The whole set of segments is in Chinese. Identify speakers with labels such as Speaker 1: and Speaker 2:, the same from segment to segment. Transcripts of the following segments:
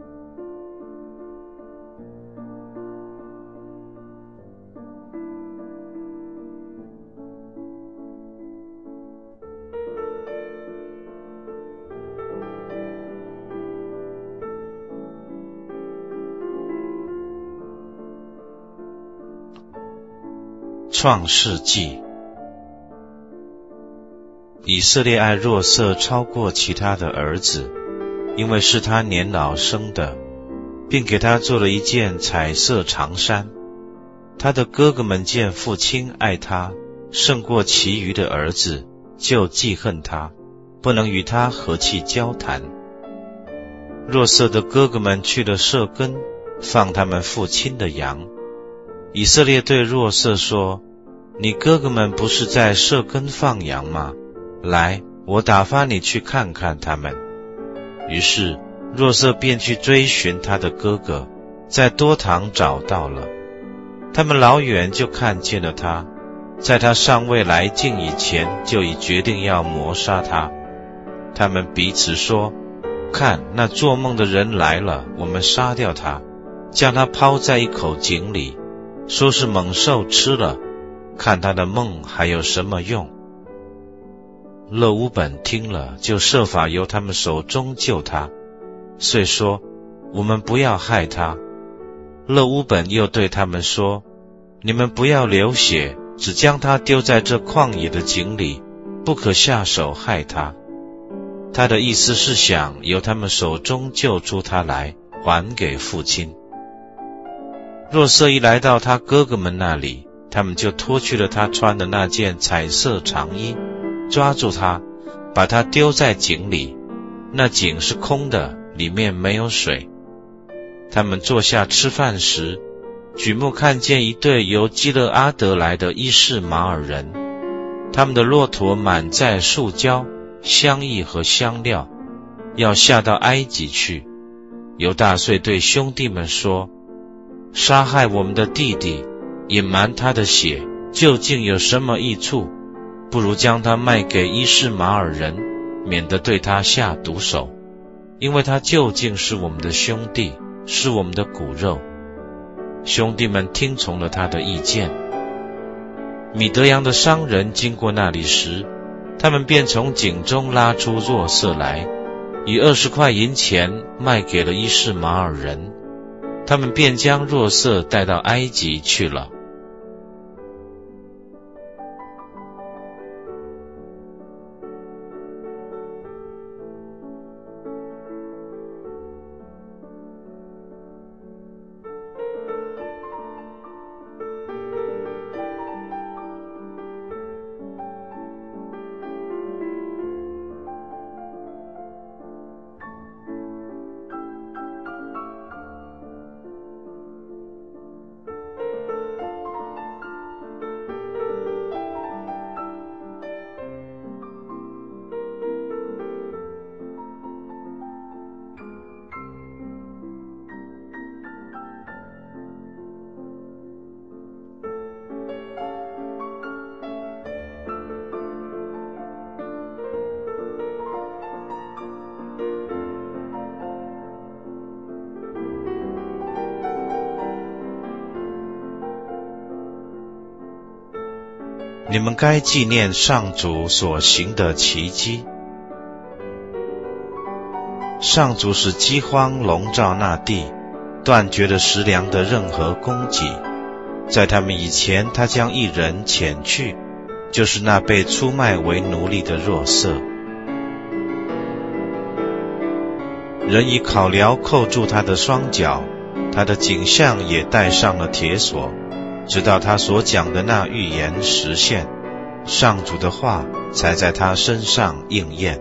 Speaker 1: 创世纪。以色列爱若瑟超过其他的儿子，因为是他年老生的，并给他做了一件彩色长衫。他的哥哥们见父亲爱他胜过其余的儿子，就记恨他，不能与他和气交谈。若瑟的哥哥们去了舍根，放他们父亲的羊。以色列对若瑟说：你哥哥们不是在舍根放羊吗？来，我打发你去看看他们。于是若瑟便去追寻他的哥哥，在多堂找到了。他们老远就看见了他，在他尚未来近以前，就已决定要谋杀他。他们彼此说：看，那做梦的人来了，我们杀掉他，将他抛在一口井里，说是猛兽吃了，看他的梦还有什么用。勒乌本听了，就设法由他们手中救他，遂说：我们不要害他。勒乌本又对他们说：你们不要流血，只将他丢在这旷野的井里，不可下手害他。他的意思是想由他们手中救出他来，还给父亲。若瑟一来到他哥哥们那里，他们就脱去了他穿的那件彩色长衣，抓住他，把他丢在井里。那井是空的，里面没有水。他们坐下吃饭时，举目看见一对由基勒阿得来的伊士马尔人，他们的骆驼满载树胶、香液和香料，要下到埃及去。犹大遂对兄弟们说：杀害我们的弟弟，隐瞒他的血，究竟有什么益处？不如将他卖给伊士马尔人，免得对他下毒手，因为他究竟是我们的兄弟，是我们的骨肉。兄弟们听从了他的意见。米德扬的商人经过那里时，他们便从井中拉出若瑟来，以20块银钱卖给了伊士马尔人。他们便将若瑟带到埃及去了。你们该纪念上主所行的奇迹。上主使饥荒笼罩那地，断绝了食粮的任何供给。在他们以前，他将一人遣去，就是那被出卖为奴隶的若瑟。人以烤镣扣住他的双脚，他的颈项也带上了铁锁，直到他所讲的那预言实现，上主的话才在他身上应验。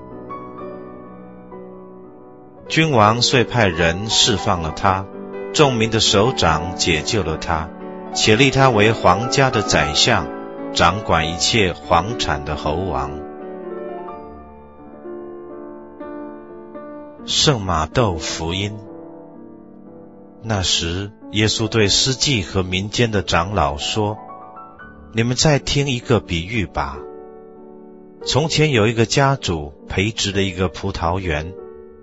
Speaker 1: 君王遂派人释放了他，众民的首长解救了他，且立他为皇家的宰相，掌管一切皇产的侯王。圣马窦福音。那时，耶稣对司祭和民间的长老说：你们再听一个比喻吧。从前有一个家主培植了一个葡萄园，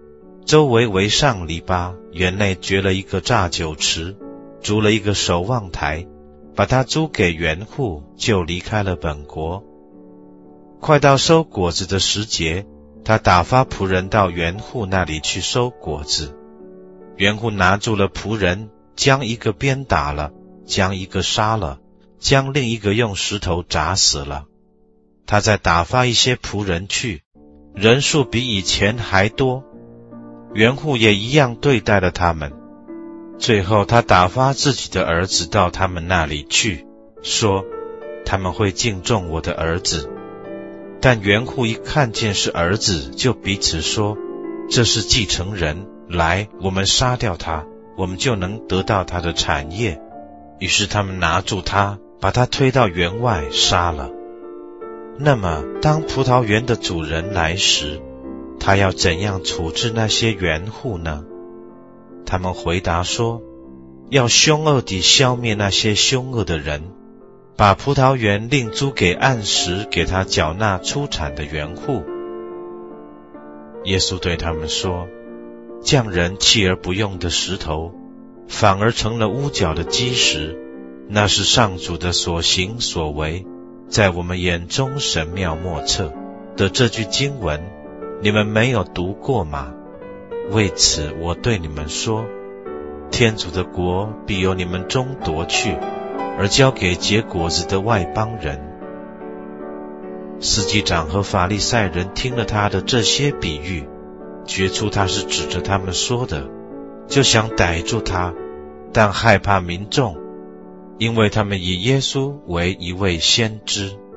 Speaker 1: 周围围上篱笆，园内掘了一个榨酒池，筑了一个守望台，把它租给园户，就离开了本国。快到收果子的时节，他打发仆人到园户那里去收果子。园户拿住了仆人，将一个鞭打了，将一个杀了，将另一个用石头砸死了。他再打发一些仆人去，人数比以前还多，园户也一样对待了他们。最后他打发自己的儿子到他们那里去，说他们会敬重我的儿子。但园户一看见是儿子，就彼此说，这是继承人，来，我们杀掉他，我们就能得到他的产业。于是他们拿住他，把他推到园外杀了。那么当葡萄园的主人来时，他要怎样处置那些园户呢？他们回答说，要凶恶地消灭那些凶恶的人，把葡萄园另租给按时给他缴纳出产的园户。耶稣对他们说，匠人弃而不用的石头，反而成了屋角的基石，那是上主的所行所为，在我们眼中神妙莫测的这句经文，你们没有读过吗？为此我对你们说，天主的国必由你们中夺去，而交给结果子的外邦人。司祭长和法利赛人听了他的这些比喻，觉出他是指着他们说的，就想逮住他，但害怕民众，因为他们以耶稣为一位先知。